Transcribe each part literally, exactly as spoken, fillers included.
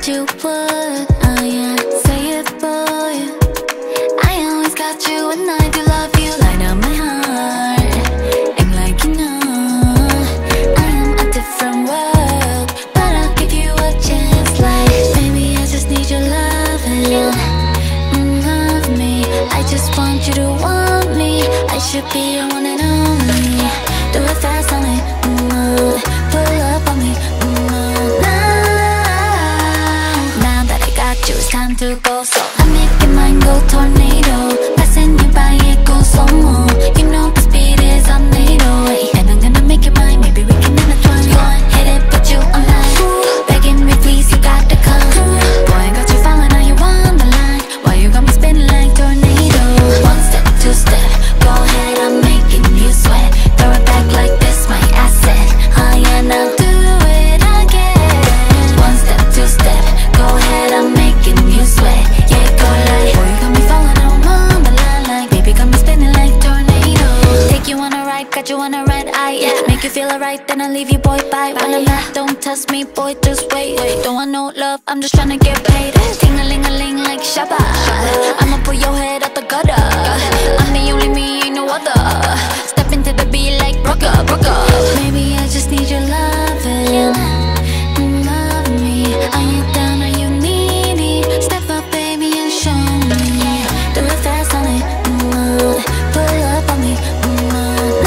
you would. Oh yeah, say it, boy. I always got you and I do love you. Light up my heart, act like you know I am a different world, but I'll give you a chance. Like, baby, I just need your loving. Mm, love me, I just want you to want me. I should be your one and only. Do it fast on me, mm, pull up on me, mm, now. Now that I got you, it's time to go. So I'm making mine go tornado, passing you by, it goes slow-mo. You know the speed is on NATO, and I'm gonna make it mine. Maybe we can intertwine. Go on, hit it, put you on line, begging me please, you got to come. Boy, I got you falling, now you on the line. Why you got me spinning like tornado? One step, two step, go ahead, I'm making you sweat. Throw it back like this, my asset. Oh yeah, now do it again. One step, two step, go ahead, I'm making you sweat. Yeah, go like, boy, you got me falling, now I'm on the line. Like, baby, got me spinning like tornado. Take you on a ride, got you on a red eye, yeah. Make you feel alright, then I leave you, boy, bye. When I'm not, don't test me, boy, just wait. Don't want no love, I'm just tryna get paid. Ting-a-ling-a-ling like Shabba, I'ma pull your head out the gutter. I'm the only me, ain't no other. Step into the beat like Brooker, Brooker. Maybe I just need your loving. Mm, love me, are you down, are you needy? Step up, baby, and show me. Do it fast on it, mm, pull up on me, mm,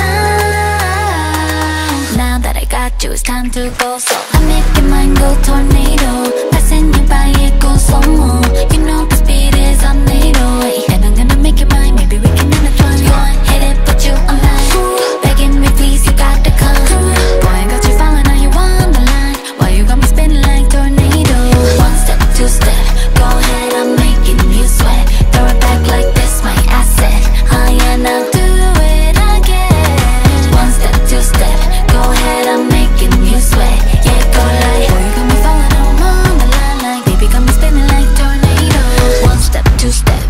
now. Now that I got you, it's time to go. So I'm making mine go tornado, passing you by, it goes slow-mo. You know the speed is on NATO, and I'm gonna make it mine. Maybe we can intertwine. Go on, hit it, put you on line, begging me please, you got to come. Boy, I got you falling, now you on the line. Why you got me spinning like tornado? One step, two step, go ahead, I'm making you sweat. Throw it back like this, my asset. Oh yeah, now do it again. One step, two step, go ahead, I'm making you sweat. Yeah, go like, boy, you got me falling, now I'm on the line. Like, baby, got me spinning like tornado. One step, two step,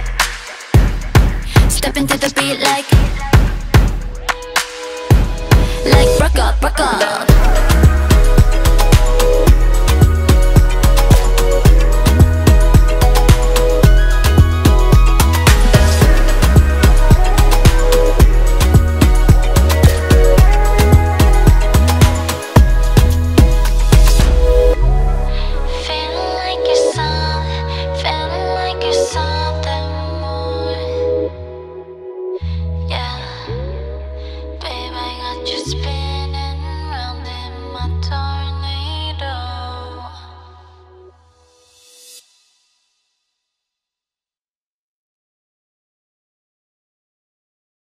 step into the beat like Like Brooker, Brooker. Feeling like you're some, feeling like you're something more. Yeah, babe, I got you spinning.